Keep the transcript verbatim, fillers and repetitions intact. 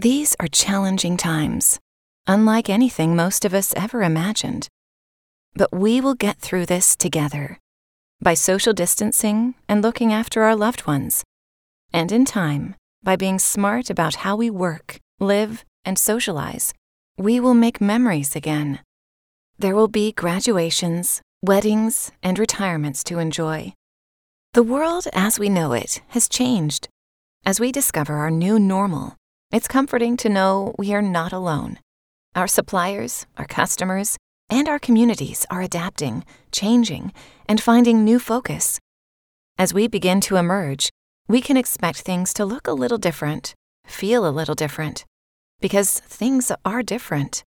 These are challenging times, unlike anything most of us ever imagined. But we will get through this together, by social distancing and looking after our loved ones, and in time, by being smart about how we work, live, and socialize. We will make memories again. There will be graduations, weddings, and retirements to enjoy. The world as we know it has changed. As we discover our new normal, it's comforting to know we are not alone. Our suppliers, our customers, and our communities are adapting, changing, and finding new focus. As we begin to emerge, we can expect things to look a little different, feel a little different, because things are different.